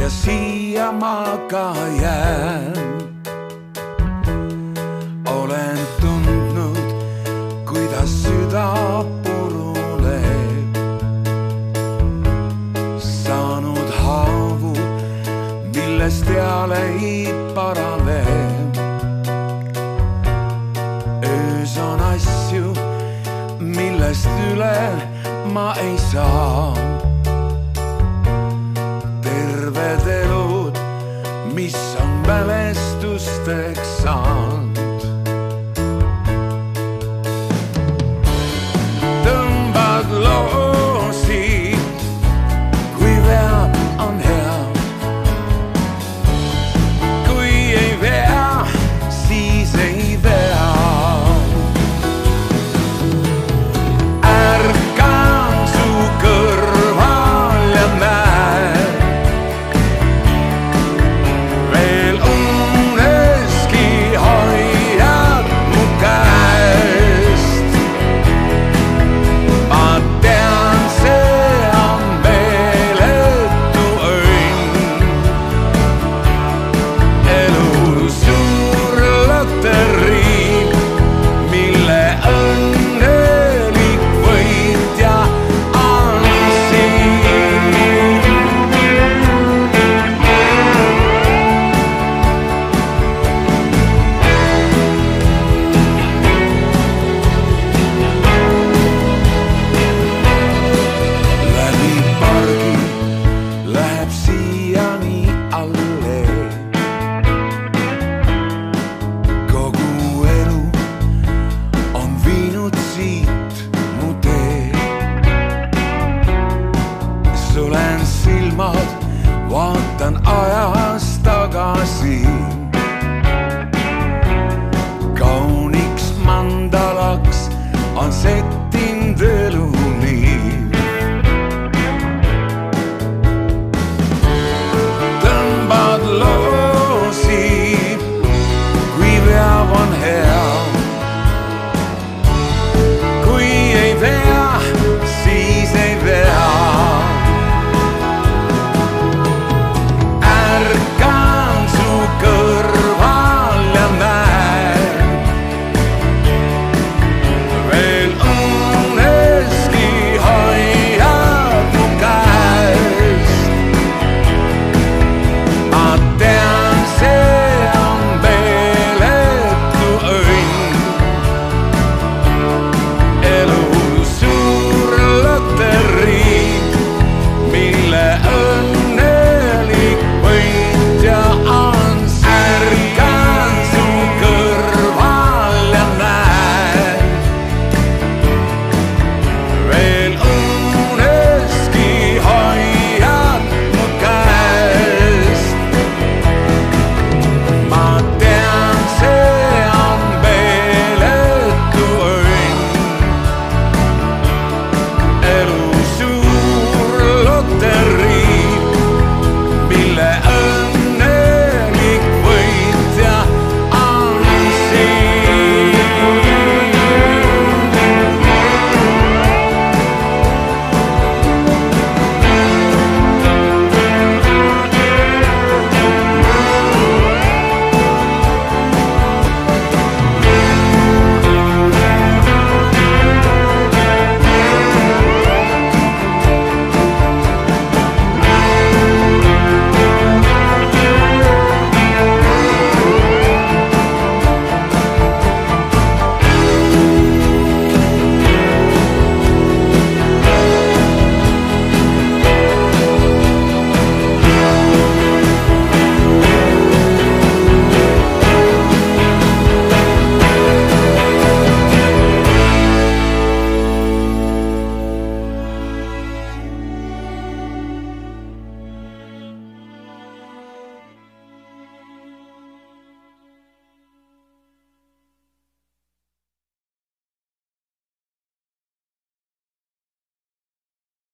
ja siia ma ka jään. Olen tundnud, kuidas süda puruleb, saanud haavu, millest peale ei parane. Öös on asju, millest üle ma ei saa. Terved elud, mis on mälestusteks saanud. Tõmbad loosi, kui veab, on hea. Kui ei vea, siis ei vea. Ärkan su kõrval ja näen, veel uneski hoiad mu käest. Ma tean, see on meeletu õnn, elu suur loterii, mille õnnelik võitja on siin. Läbi pargi läheb siiani allee. Kogu elu on viinud siit mu tee. Sulen silmad, vaatan aega.